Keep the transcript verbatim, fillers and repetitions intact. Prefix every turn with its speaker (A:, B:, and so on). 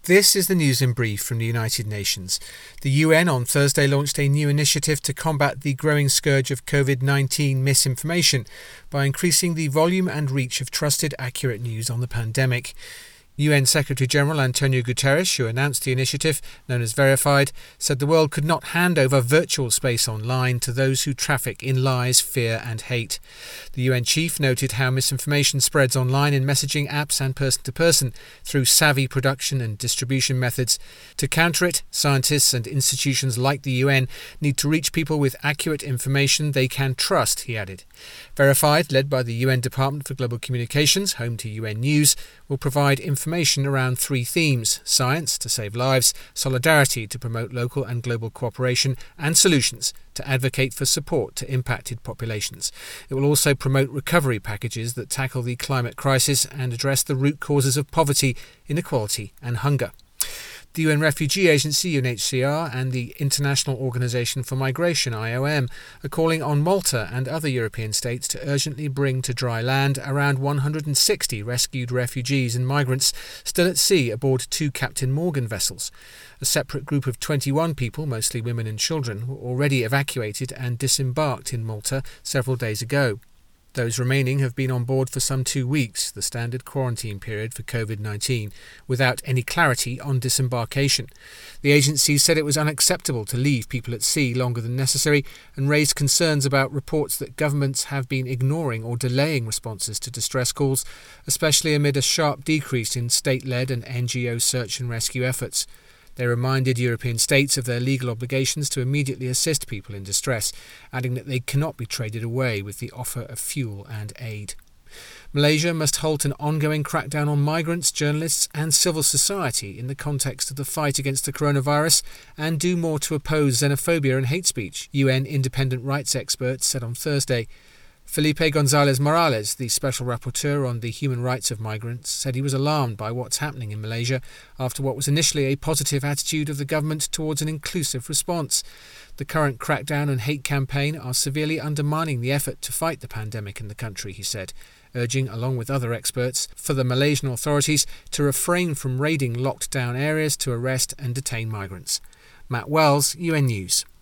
A: This is the news in brief from the United Nations. The U N on Thursday launched a new initiative to combat the growing scourge of covid nineteen misinformation by increasing the volume and reach of trusted, accurate news on the pandemic. U N Secretary-General Antonio Guterres, who announced the initiative, known as Verified, said the world could not hand over virtual space online to those who traffic in lies, fear and hate. The U N chief noted how misinformation spreads online in messaging apps and person-to-person through savvy production and distribution methods. To counter it, scientists and institutions like the U N need to reach people with accurate information they can trust, he added. Verified, led by the U N Department for Global Communications, home to U N News, will provide information around three themes: science to save lives, solidarity to promote local and global cooperation, and solutions to advocate for support to impacted populations. It will also promote recovery packages that tackle the climate crisis and address the root causes of poverty, inequality and hunger. The U N Refugee Agency, U N H C R, and the International Organization for Migration, I O M, are calling on Malta and other European states to urgently bring to dry land around one hundred sixty rescued refugees and migrants still at sea aboard two Captain Morgan vessels. A separate group of twenty-one people, mostly women and children, were already evacuated and disembarked in Malta several days ago. Those remaining have been on board for some two weeks, the standard quarantine period for covid nineteen, without any clarity on disembarkation. The agency said it was unacceptable to leave people at sea longer than necessary and raised concerns about reports that governments have been ignoring or delaying responses to distress calls, especially amid a sharp decrease in state-led and N G O search and rescue efforts. They reminded European states of their legal obligations to immediately assist people in distress, adding that they cannot be traded away with the offer of fuel and aid. Malaysia must halt an ongoing crackdown on migrants, journalists and civil society in the context of the fight against the coronavirus and do more to oppose xenophobia and hate speech, U N independent rights experts said on Thursday. Felipe González Morales, the Special Rapporteur on the Human Rights of Migrants, said he was alarmed by what's happening in Malaysia after what was initially a positive attitude of the government towards an inclusive response. The current crackdown and hate campaign are severely undermining the effort to fight the pandemic in the country, he said, urging, along with other experts, for the Malaysian authorities to refrain from raiding locked down areas to arrest and detain migrants. Matt Wells, U N News.